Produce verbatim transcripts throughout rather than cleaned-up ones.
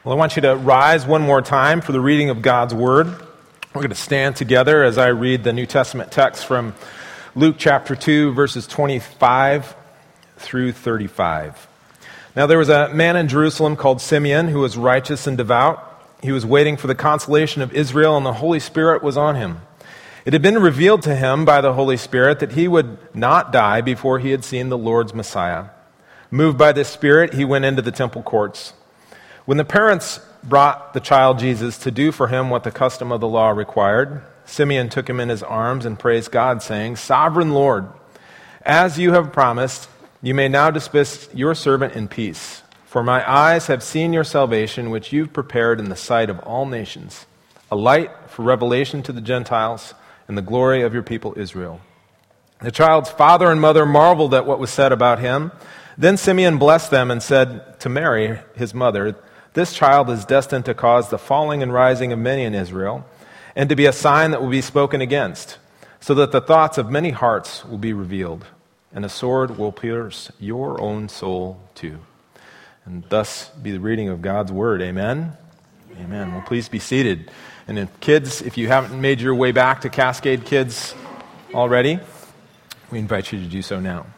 Well, I want you to rise one more time for the reading of God's Word. We're going to stand together as I read the New Testament text from Luke chapter two, verses twenty-five through thirty-five. Now there was a man in Jerusalem called Simeon who was righteous and devout. He was waiting for the consolation of Israel, and the Holy Spirit was on him. It had been revealed to him by the Holy Spirit that he would not die before he had seen the Lord's Messiah. Moved by this Spirit, he went into the temple courts. When the parents brought the child Jesus to do for him what the custom of the law required, Simeon took him in his arms and praised God, saying, "Sovereign Lord, as you have promised, you may now dismiss your servant in peace. For my eyes have seen your salvation, which you've prepared in the sight of all nations, a light for revelation to the Gentiles and the glory of your people Israel." The child's father and mother marveled at what was said about him. Then Simeon blessed them and said to Mary, his mother, "This child is destined to cause the falling and rising of many in Israel, and to be a sign that will be spoken against, so that the thoughts of many hearts will be revealed, and a sword will pierce your own soul too." And thus be the reading of God's Word. Amen? Amen. Well, please be seated. And if kids, if you haven't made your way back to Cascade Kids already, we invite you to do so now.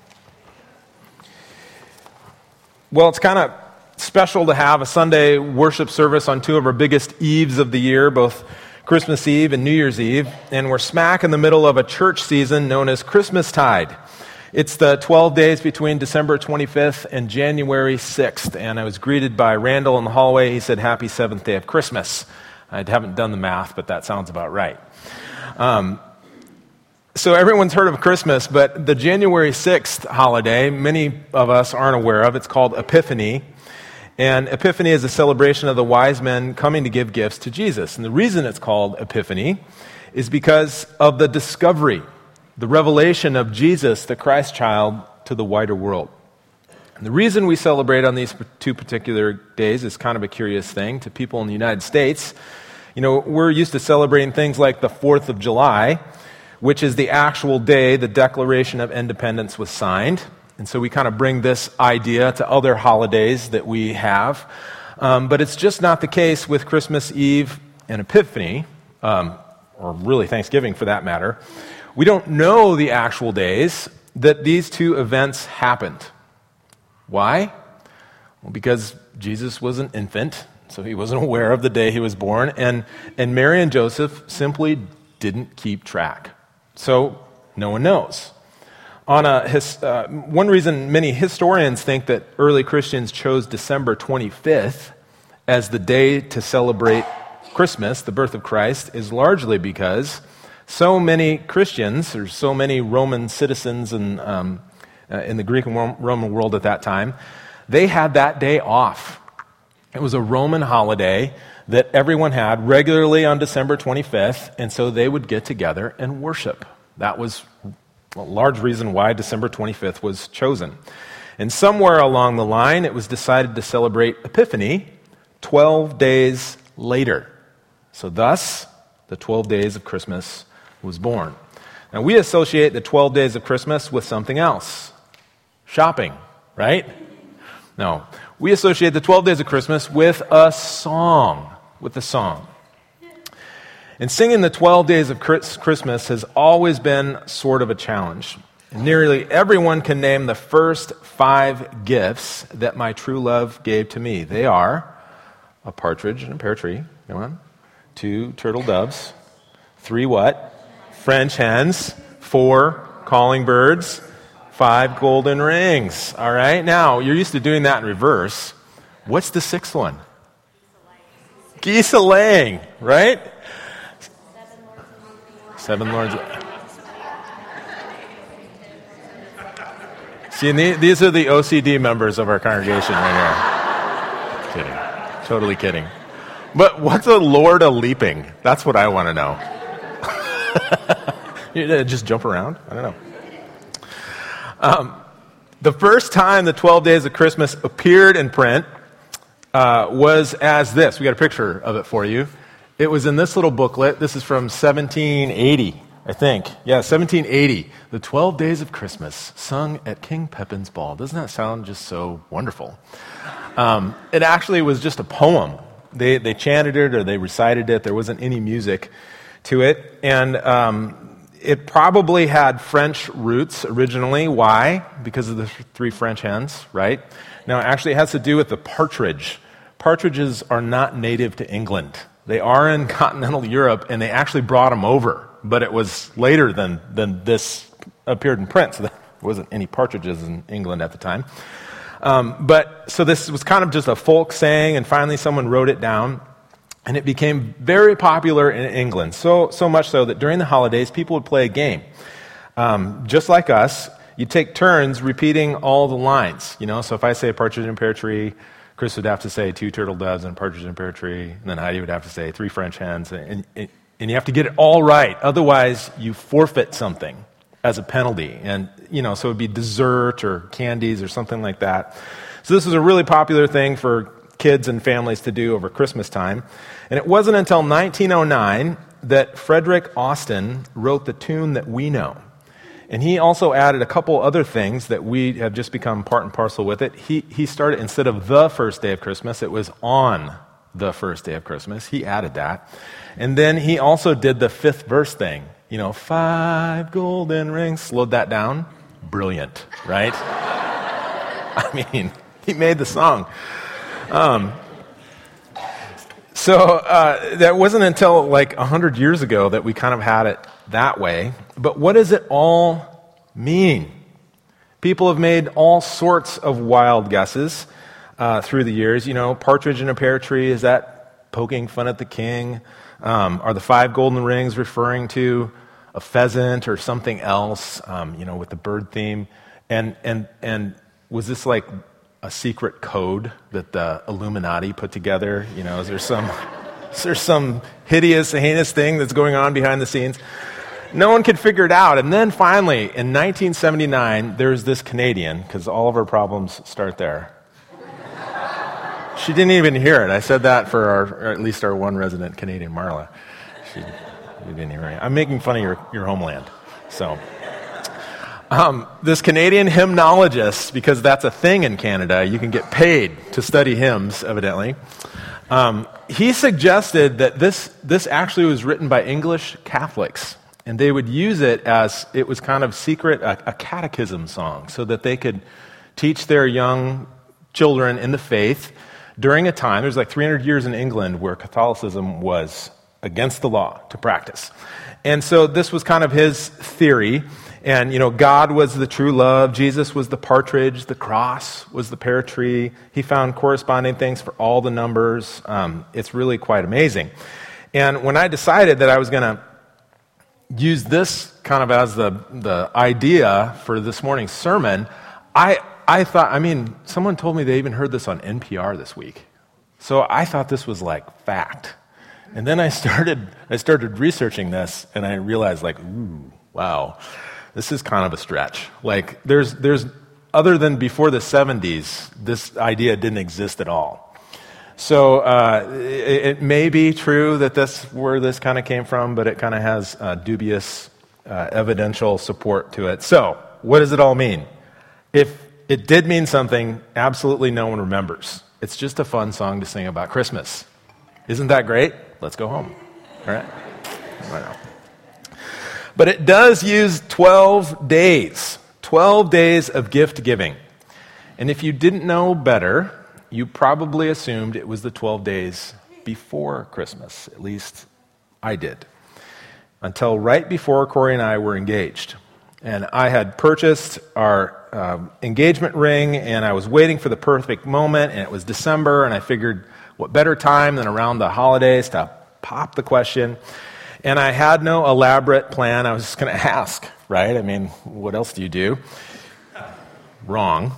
Well, it's kind of special to have a Sunday worship service on two of our biggest eves of the year, both Christmas Eve and New Year's Eve, and we're smack in the middle of a church season known as Christmastide. It's the twelve days between December twenty-fifth and January sixth, and I was greeted by Randall in the hallway. He said, "Happy seventh day of Christmas." I haven't done the math, but that sounds about right. Um, so everyone's heard of Christmas, but the January sixth holiday, many of us aren't aware of. It's called Epiphany. And Epiphany is a celebration of the wise men coming to give gifts to Jesus. And the reason it's called Epiphany is because of the discovery, the revelation of Jesus, the Christ child, to the wider world. And the reason we celebrate on these two particular days is kind of a curious thing to people in the United States. You know, we're used to celebrating things like the fourth of July, which is the actual day the Declaration of Independence was signed. And so we kind of bring this idea to other holidays that we have. Um, but it's just not the case with Christmas Eve and Epiphany, um, or really Thanksgiving for that matter. We don't know the actual days that these two events happened. Why? Well, because Jesus was an infant, so he wasn't aware of the day he was born, and, and Mary and Joseph simply didn't keep track. So no one knows. On a his, uh, one reason many historians think that early Christians chose December twenty-fifth as the day to celebrate Christmas, the birth of Christ, is largely because so many Christians, or so many Roman citizens in, um, uh, in the Greek and Roman world at that time, they had that day off. It was a Roman holiday that everyone had regularly on December twenty-fifth, and so they would get together and worship. That was a large reason why December twenty-fifth was chosen. And somewhere along the line, it was decided to celebrate Epiphany twelve days later. So thus, the twelve days of Christmas was born. Now, we associate the twelve days of Christmas with something else. Shopping, right? No. We associate the twelve days of Christmas with a song. With a song. And singing the twelve days of Christmas has always been sort of a challenge. Nearly everyone can name the first five gifts that my true love gave to me. They are a partridge in a pear tree. Go on. Two turtle doves. Three what? French hens. Four calling birds. Five golden rings. All right. Now, you're used to doing that in reverse. What's the sixth one? Geese a laying, right? Seven lords. See, and the, these are the O C D members of our congregation right here. Kidding. Totally kidding. But what's a Lord a leaping? That's what I want to know. You just jump around? I don't know. Um, the first time the twelve days of Christmas appeared in print uh, was as this. We got a picture of it for you. It was in this little booklet. This is from seventeen eighty, I think. Yeah, seventeen eighty. The twelve Days of Christmas, sung at King Pepin's Ball. Doesn't that sound just so wonderful? Um, it actually was just a poem. They they chanted it or they recited it. There wasn't any music to it. And um, it probably had French roots originally. Why? Because of the three French hens, right? Now, actually, it has to do with the partridge. Partridges are not native to England. They are in continental Europe, and they actually brought them over. But it was later than, than this appeared in print, so there wasn't any partridges in England at the time. Um, but so this was kind of just a folk saying, and finally someone wrote it down, and it became very popular in England. So so much so that during the holidays, people would play a game. Um, just like us, you'd take turns repeating all the lines. You know, so if I say a partridge in a pear tree, Chris would have to say two turtle doves and a partridge in a pear tree, and then Heidi would have to say three French hens, and, and, and you have to get it all right. Otherwise, you forfeit something as a penalty. And, you know, so it would be dessert or candies or something like that. So this was a really popular thing for kids and families to do over Christmas time. And it wasn't until nineteen oh nine that Frederick Austin wrote the tune that we know. And he also added a couple other things that we have just become part and parcel with it. He, he started, instead of the first day of Christmas, it was on the first day of Christmas. He added that. And then he also did the fifth verse thing. You know, five golden rings, slowed that down. Brilliant, right? I mean, he made the song. Um, so uh, that wasn't until like one hundred years ago that we kind of had it that way. But what does it all mean? People have made all sorts of wild guesses uh, through the years. You know, partridge in a pear tree, is that poking fun at the king? Um, are the five golden rings referring to a pheasant or something else, um, you know, with the bird theme? And and and was this like a secret code that the Illuminati put together? You know, is there some is there some hideous, heinous thing that's going on behind the scenes? No one could figure it out. And then finally, in nineteen seventy-nine, there's this Canadian, because all of our problems start there. She didn't even hear it. I said that for our, or at least our one resident Canadian, Marla. She, she didn't hear it. I'm making fun of your, your homeland. So, um, this Canadian hymnologist, because that's a thing in Canada, you can get paid to study hymns, evidently. Um, he suggested that this this actually was written by English Catholics, and they would use it as, it was kind of secret, a, a catechism song, so that they could teach their young children in the faith during a time, there's like three hundred years in England where Catholicism was against the law to practice. And so this was kind of his theory. And, you know, God was the true love. Jesus was the partridge. The cross was the pear tree. He found corresponding things for all the numbers. Um, it's really quite amazing. And when I decided that I was going to use this kind of as the, the idea for this morning's sermon, I I thought, I mean, someone told me they even heard this on N P R this week. So I thought this was like fact. And then I started I started researching this, and I realized, like, ooh, wow, this is kind of a stretch. Like, there's there's other than before the seventies, this idea didn't exist at all. So uh, it, it may be true that that's where this kind of came from, but it kind of has uh, dubious uh, evidential support to it. So what does it all mean? If it did mean something, absolutely no one remembers. It's just a fun song to sing about Christmas. Isn't that great? Let's go home. All right? I know. But it does use twelve days. twelve days of gift giving. And if you didn't know better, you probably assumed it was the twelve days before Christmas. At least I did. Until right before Corey and I were engaged. And I had purchased our um, engagement ring, and I was waiting for the perfect moment, and it was December, and I figured what better time than around the holidays to pop the question. And I had no elaborate plan. I was just going to ask, right? I mean, what else do you do? Wrong.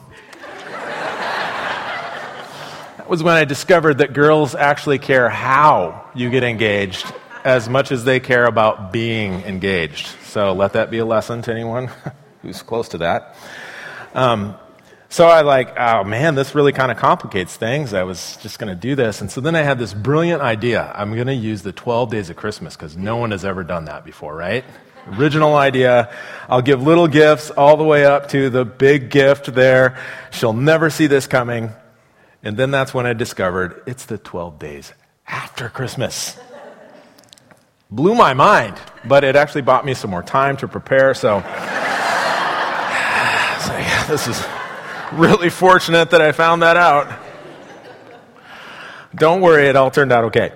That was when I discovered that girls actually care how you get engaged as much as they care about being engaged. So let that be a lesson to anyone who's close to that. Um, so I like, oh man, this really kind of complicates things. I was just going to do this. And so then I had this brilliant idea. I'm going to use the twelve days of Christmas because no one has ever done that before, right? Original idea. I'll give little gifts all the way up to the big gift there. She'll never see this coming. And then that's when I discovered it's the twelve days after Christmas. Blew my mind, but it actually bought me some more time to prepare, so, so yeah, this is really fortunate that I found that out. Don't worry, it all turned out okay.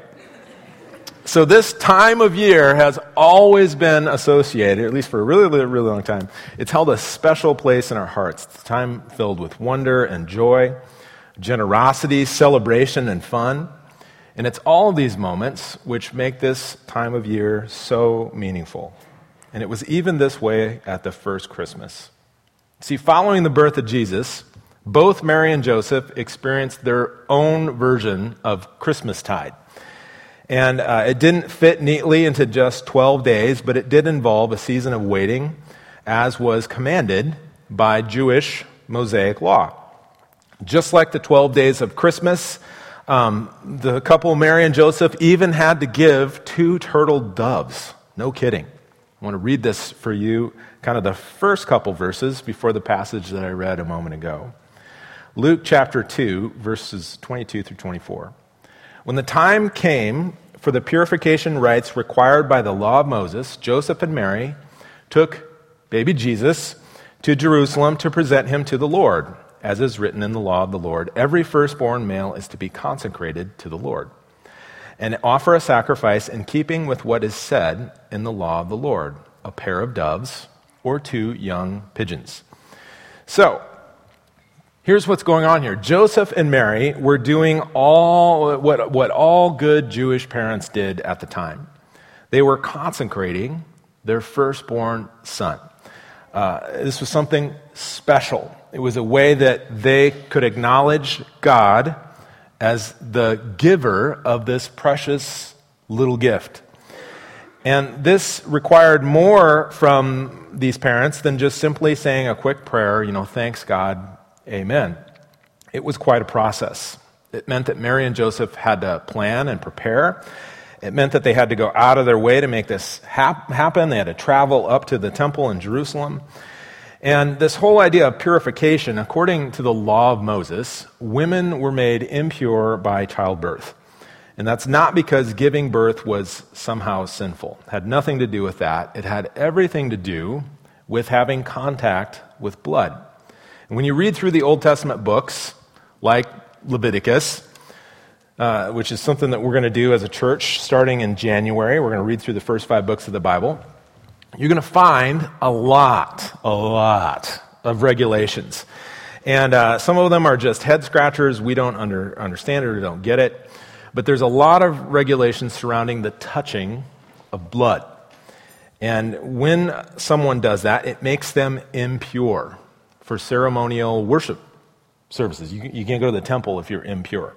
So this time of year has always been associated, at least for a really, really, really long time, it's held a special place in our hearts. It's a time filled with wonder and joy, generosity, celebration, and fun. And it's all of these moments which make this time of year so meaningful. And it was even this way at the first Christmas. See, following the birth of Jesus, both Mary and Joseph experienced their own version of Christmastide. And uh, it didn't fit neatly into just twelve days, but it did involve a season of waiting, as was commanded by Jewish Mosaic law. Just like the twelve days of Christmas, um, the couple, Mary and Joseph, even had to give two turtle doves. No kidding. I want to read this for you, kind of the first couple verses before the passage that I read a moment ago. Luke chapter two, verses twenty-two through twenty-four. When the time came for the purification rites required by the law of Moses, Joseph and Mary took baby Jesus to Jerusalem to present him to the Lord. As is written in the law of the Lord, every firstborn male is to be consecrated to the Lord and offer a sacrifice in keeping with what is said in the law of the Lord, a pair of doves or two young pigeons. So, here's what's going on here. Joseph and Mary were doing all what, what all good Jewish parents did at the time. They were consecrating their firstborn son. Uh, this was something special. It was a way that they could acknowledge God as the giver of this precious little gift. And this required more from these parents than just simply saying a quick prayer, you know, thanks God, amen. It was quite a process. It meant that Mary and Joseph had to plan and prepare. It meant that they had to go out of their way to make this hap- happen. They had to travel up to the temple in Jerusalem. And this whole idea of purification, according to the law of Moses, women were made impure by childbirth. And that's not because giving birth was somehow sinful. It had nothing to do with that. It had everything to do with having contact with blood. And when you read through the Old Testament books, like Leviticus, uh, which is something that we're going to do as a church starting in January, we're going to read through the first five books of the Bible, you're going to find a lot, a lot of regulations. And uh, some of them are just head scratchers. We don't under, understand it or don't get it. But there's a lot of regulations surrounding the touching of blood. And when someone does that, it makes them impure for ceremonial worship services. You, you can't go to the temple if you're impure.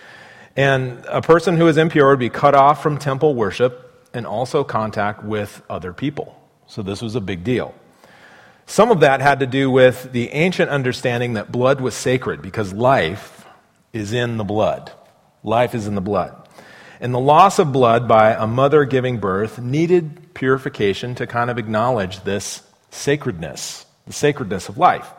And a person who is impure would be cut off from temple worship and also contact with other people. So this was a big deal. Some of that had to do with the ancient understanding that blood was sacred because life is in the blood. Life is in the blood. And the loss of blood by a mother giving birth needed purification to kind of acknowledge this sacredness, the sacredness of life.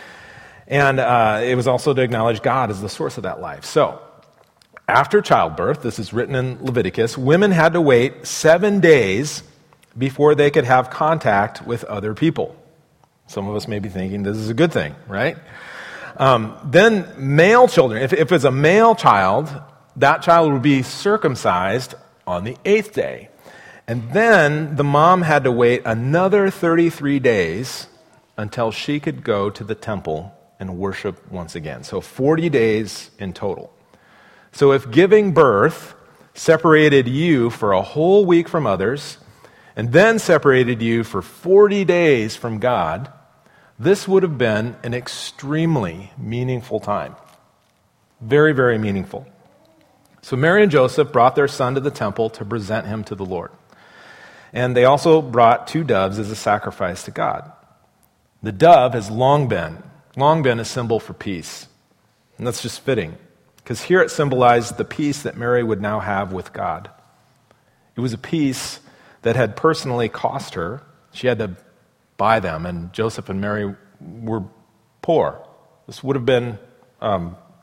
And uh, it was also to acknowledge God as the source of that life. So, after childbirth, this is written in Leviticus, women had to wait seven days before they could have contact with other people. Some of us may be thinking this is a good thing, right? Um, then male children, if, if it's a male child, that child would be circumcised on the eighth day. And then the mom had to wait another thirty-three days until she could go to the temple and worship once again. So forty days in total. So if giving birth separated you for a whole week from others, and then separated you for forty days from God, this would have been an extremely meaningful time. Very, very meaningful. So Mary and Joseph brought their son to the temple to present him to the Lord. And they also brought two doves as a sacrifice to God. The dove has long been, long been a symbol for peace. And that's just fitting, because here it symbolized the peace that Mary would now have with God. It was a peace that had personally cost her. She had to buy them, and Joseph and Mary were poor. This would have been um,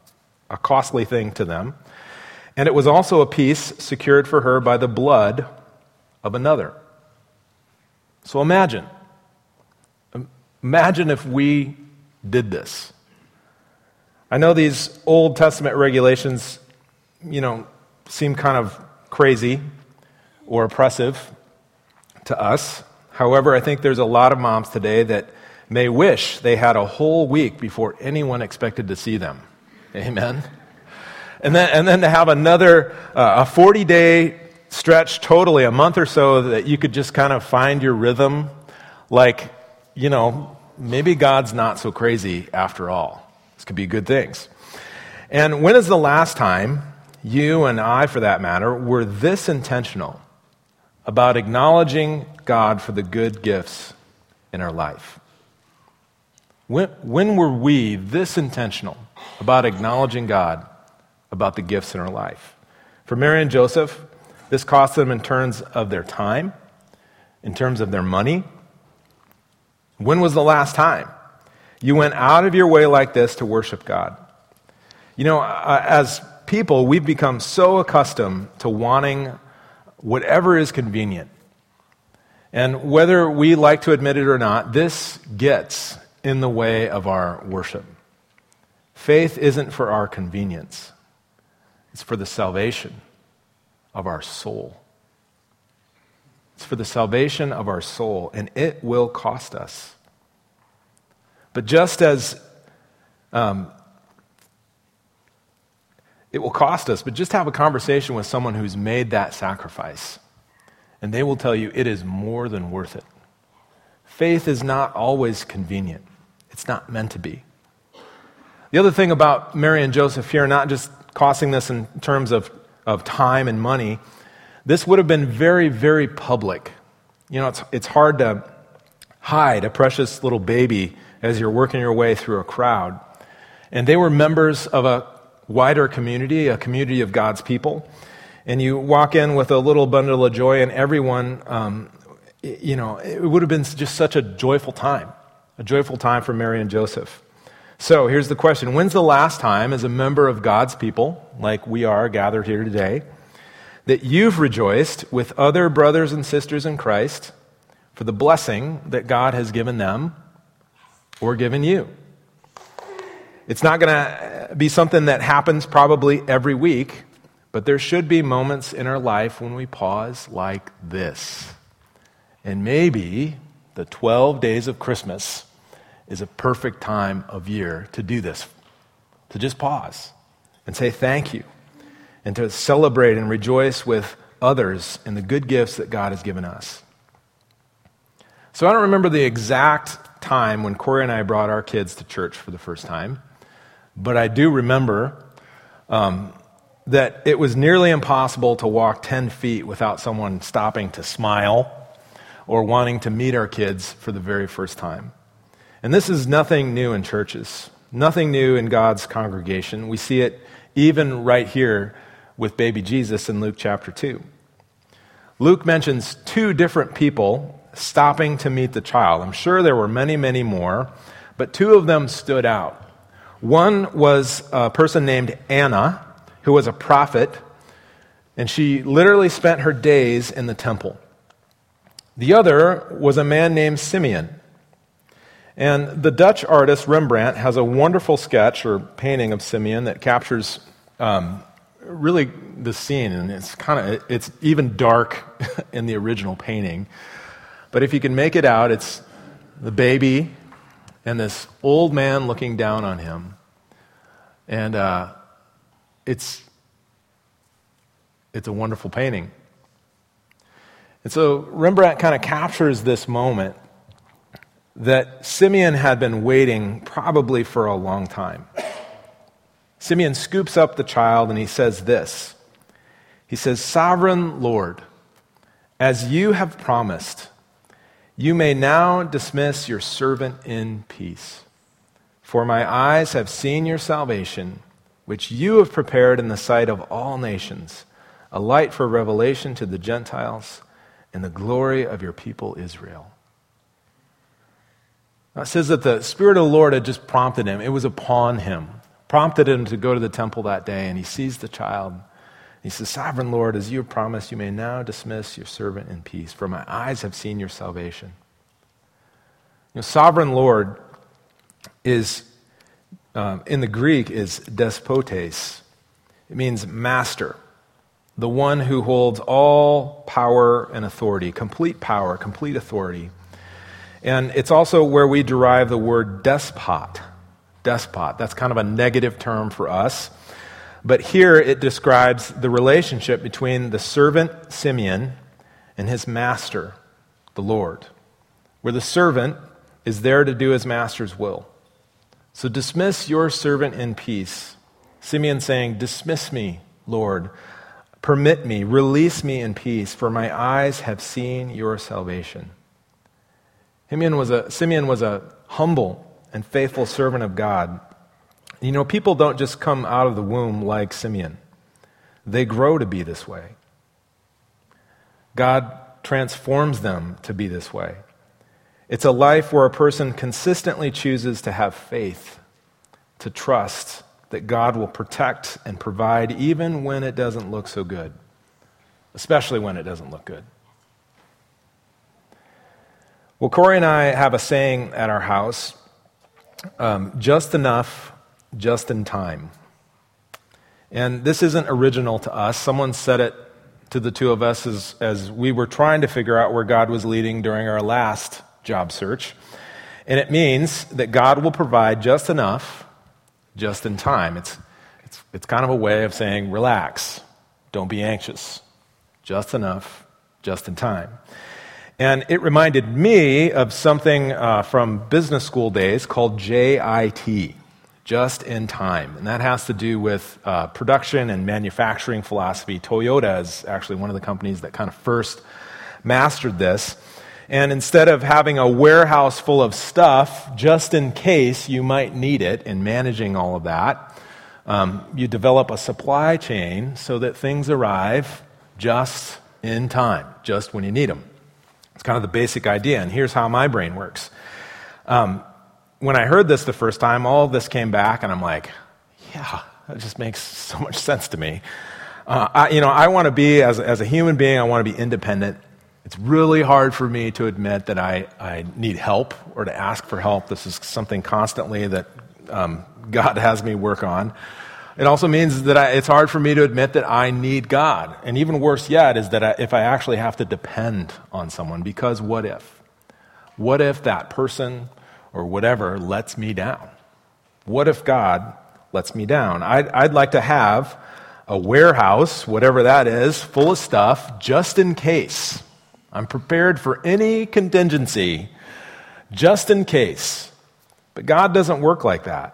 a costly thing to them. And it was also a peace secured for her by the blood of another. So imagine. Imagine if we did this. I know these Old Testament regulations, you know, seem kind of crazy or oppressive to us. However, I think there's a lot of moms today that may wish they had a whole week before anyone expected to see them. Amen? And then, and then to have another, uh, a forty-day stretch totally, a month or so, that you could just kind of find your rhythm. Like, you know, maybe God's not so crazy after all. This could be good things. And when is the last time you and I, for that matter, were this intentional about acknowledging God for the good gifts in our life? When, when were we this intentional about acknowledging God about the gifts in our life? For Mary and Joseph, this cost them in terms of their time, in terms of their money. When was the last time you went out of your way like this to worship God? You know, uh, as people, we've become so accustomed to wanting whatever is convenient. And whether we like to admit it or not, this gets in the way of our worship. Faith isn't for our convenience. It's for the salvation of our soul. It's for the salvation of our soul, and it will cost us. But just as um, it will cost us, but just have a conversation with someone who's made that sacrifice, and they will tell you it is more than worth it. Faith is not always convenient. It's not meant to be. The other thing about Mary and Joseph here, not just costing this in terms of, of time and money, this would have been very, very public. You know, it's, it's hard to hide a precious little baby as you're working your way through a crowd. And they were members of a wider community, a community of God's people. And you walk in with a little bundle of joy, and everyone, um, you know, it would have been just such a joyful time, a joyful time for Mary and Joseph. So here's the question. When's the last time, as a member of God's people, like we are gathered here today, that you've rejoiced with other brothers and sisters in Christ for the blessing that God has given them or given you? It's not going to be something that happens probably every week, but there should be moments in our life when we pause like this. And maybe the twelve days of Christmas is a perfect time of year to do this, to just pause and say thank you, and to celebrate and rejoice with others in the good gifts that God has given us. So I don't remember the exact time when Corey and I brought our kids to church for the first time, but I do remember um, that it was nearly impossible to walk ten feet without someone stopping to smile or wanting to meet our kids for the very first time. And this is nothing new in churches, nothing new in God's congregation. We see it even right here with baby Jesus in Luke chapter two. Luke mentions two different people stopping to meet the child. I'm sure there were many, many more, but two of them stood out. One was a person named Anna, who was a prophet, and she literally spent her days in the temple. The other was a man named Simeon. And the Dutch artist Rembrandt has a wonderful sketch or painting of Simeon that captures um, really the scene, and it's kind of it's even dark in the original painting. But if you can make it out, it's the baby and this old man looking down on him, and uh, it's it's a wonderful painting. And so Rembrandt kind of captures this moment that Simeon had been waiting probably for a long time. Simeon scoops up the child and he says this. He says, "Sovereign Lord, as you have promised, you may now dismiss your servant in peace. For my eyes have seen your salvation, which you have prepared in the sight of all nations, a light for revelation to the Gentiles and the glory of your people Israel." Now it says that the Spirit of the Lord had just prompted him. It was upon him. prompted him to go to the temple that day, and he sees the child. He says, "Sovereign Lord, as you have promised, you may now dismiss your servant in peace, for my eyes have seen your salvation." You know, Sovereign Lord is, um, in the Greek, is despotes. It means master, the one who holds all power and authority, complete power, complete authority. And it's also where we derive the word despot. Despot, that's kind of a negative term for us. But here it describes the relationship between the servant Simeon and his master, the Lord, where the servant is there to do his master's will. So dismiss your servant in peace. Simeon saying, "Dismiss me, Lord. Permit me, release me in peace, for my eyes have seen your salvation." Simeon was a, Simeon was a humble and faithful servant of God. You know, people don't just come out of the womb like Simeon. They grow to be this way. God transforms them to be this way. It's a life where a person consistently chooses to have faith, to trust that God will protect and provide even when it doesn't look so good, especially when it doesn't look good. Well, Corey and I have a saying at our house, um, just enough, just in time. And this isn't original to us. Someone said it to the two of us as, as we were trying to figure out where God was leading during our last job search. And it means that God will provide just enough, just in time. It's, it's, it's kind of a way of saying, relax, don't be anxious. Just enough, just in time. And it reminded me of something uh, from business school days called J I T, just in time. And that has to do with uh, production and manufacturing philosophy. Toyota is actually one of the companies that kind of first mastered this. And instead of having a warehouse full of stuff, just in case you might need it, and managing all of that, um, you develop a supply chain so that things arrive just in time, just when you need them. It's kind of the basic idea, and here's how my brain works. Um, when I heard this the first time, all of this came back, and I'm like, yeah, that just makes so much sense to me. Uh, I, you know, I want to be, as, as a human being, I want to be independent. It's really hard for me to admit that I, I need help or to ask for help. This is something constantly that um, God has me work on. It also means that I, it's hard for me to admit that I need God. And even worse yet is that I, if I actually have to depend on someone, because what if? What if that person or whatever lets me down? What if God lets me down? I'd, I'd like to have a warehouse, whatever that is, full of stuff just in case. I'm prepared for any contingency just in case. But God doesn't work like that.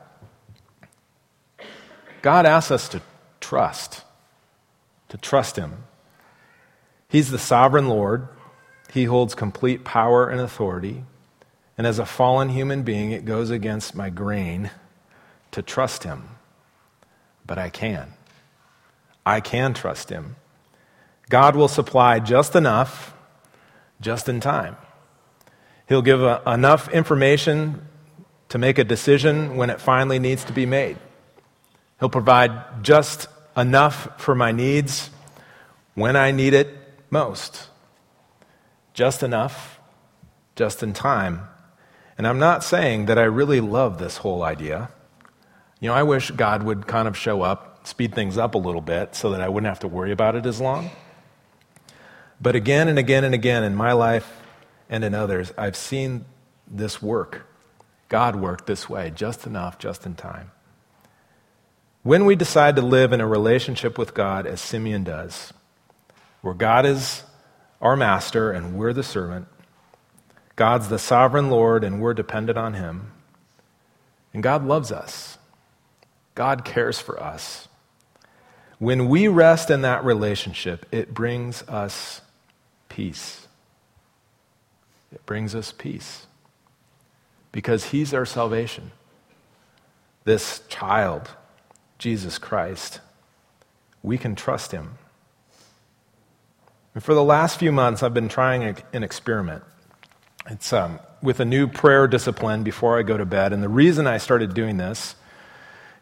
God asks us to trust, to trust Him. He's the sovereign Lord. He holds complete power and authority. And as a fallen human being, it goes against my grain to trust Him. But I can. I can trust Him. God will supply just enough, just in time. He'll give a, enough information to make a decision when it finally needs to be made. He'll provide just enough for my needs when I need it most. Just enough, just in time. And I'm not saying that I really love this whole idea. You know, I wish God would kind of show up, speed things up a little bit so that I wouldn't have to worry about it as long. But again and again and again in my life and in others, I've seen this work. God work this way, just enough, just in time. When we decide to live in a relationship with God as Simeon does, where God is our master and we're the servant, God's the sovereign Lord and we're dependent on Him, and God loves us. God cares for us. When we rest in that relationship, it brings us peace. It brings us peace. Because He's our salvation. This child, Jesus Christ, we can trust Him. And for the last few months, I've been trying an experiment. It's um, with a new prayer discipline before I go to bed. And the reason I started doing this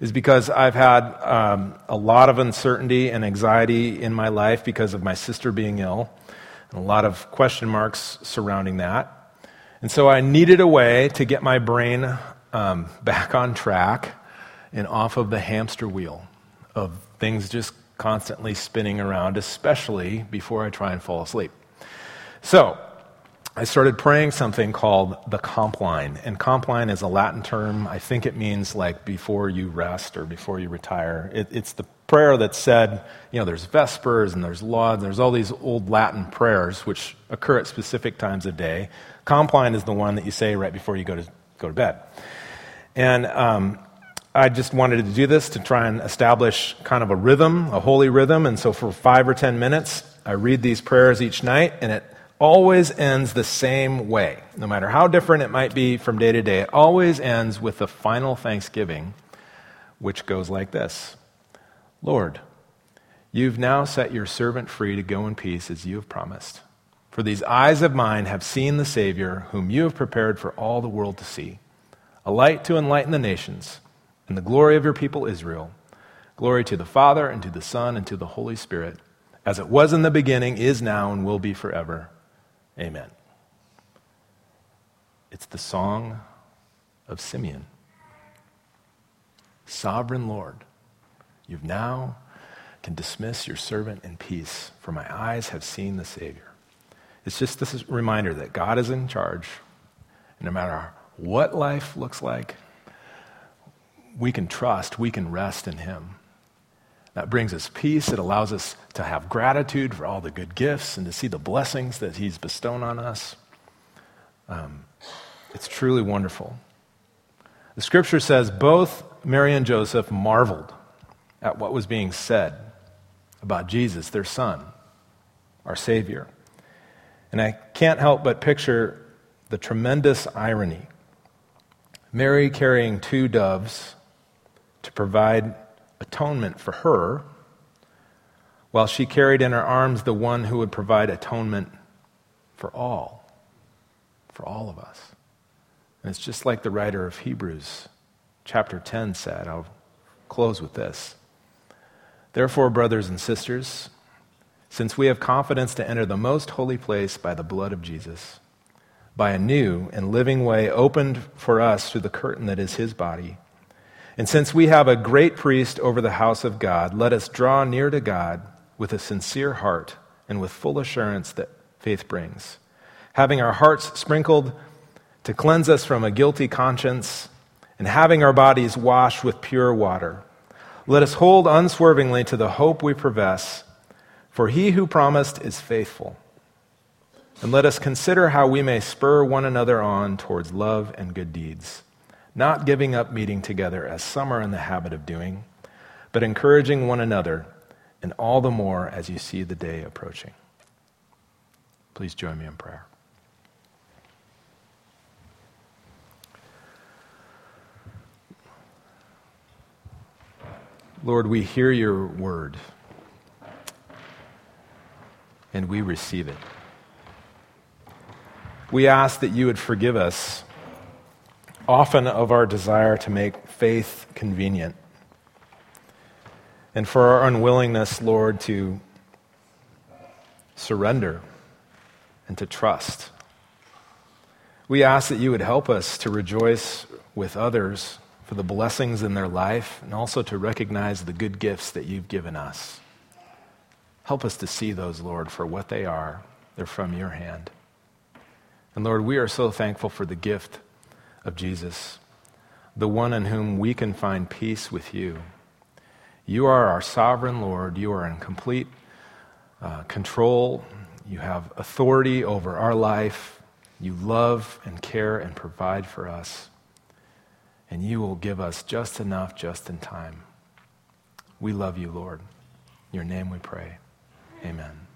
is because I've had um, a lot of uncertainty and anxiety in my life because of my sister being ill, and a lot of question marks surrounding that. And so I needed a way to get my brain um, back on track and off of the hamster wheel of things just constantly spinning around, especially before I try and fall asleep. So I started praying something called the Compline. And Compline is a Latin term. I think it means like before you rest or before you retire. It, it's the prayer that's said, you know, there's Vespers and there's Lauds, and there's all these old Latin prayers which occur at specific times of day. Compline is the one that you say right before you go to go to bed. And um, I just wanted to do this to try and establish kind of a rhythm, a holy rhythm. And so for five or ten minutes, I read these prayers each night, and it always ends the same way. No matter how different it might be from day to day, it always ends with the final thanksgiving, which goes like this. Lord, you've now set your servant free to go in peace as you have promised. For these eyes of mine have seen the Savior, whom you have prepared for all the world to see, a light to enlighten the nations, and the glory of your people Israel. Glory to the Father, and to the Son, and to the Holy Spirit, as it was in the beginning, is now, and will be forever. Amen. It's the song of Simeon. Sovereign Lord, you've now can dismiss your servant in peace, for my eyes have seen the Savior. It's just this reminder that God is in charge, and no matter what life looks like, we can trust, we can rest in him. That brings us peace. It allows us to have gratitude for all the good gifts and to see the blessings that he's bestowed on us. Um, it's truly wonderful. The scripture says both Mary and Joseph marveled at what was being said about Jesus, their son, our Savior. And I can't help but picture the tremendous irony. Mary carrying two doves to provide atonement for her, while she carried in her arms the one who would provide atonement for all, for all of us. And it's just like the writer of Hebrews chapter ten said. I'll close with this. Therefore, brothers and sisters, since we have confidence to enter the most holy place by the blood of Jesus, by a new and living way opened for us through the curtain that is his body, and since we have a great priest over the house of God, let us draw near to God with a sincere heart and with full assurance that faith brings, having our hearts sprinkled to cleanse us from a guilty conscience, and having our bodies washed with pure water. Let us hold unswervingly to the hope we profess, for he who promised is faithful. And let us consider how we may spur one another on towards love and good deeds, not giving up meeting together as some are in the habit of doing, but encouraging one another, and all the more as you see the day approaching. Please join me in prayer. Lord, we hear your word, and we receive it. We ask that you would forgive us often of our desire to make faith convenient, and for our unwillingness, Lord, to surrender and to trust. We ask that you would help us to rejoice with others for the blessings in their life, and also to recognize the good gifts that you've given us. Help us to see those, Lord, for what they are. They're from your hand. And Lord, we are so thankful for the gift of Jesus, the one in whom we can find peace with you. You are our sovereign Lord. You are in complete uh, control. You have authority over our life. You love and care and provide for us. And you will give us just enough, just in time. We love you, Lord. In your name we pray. Amen.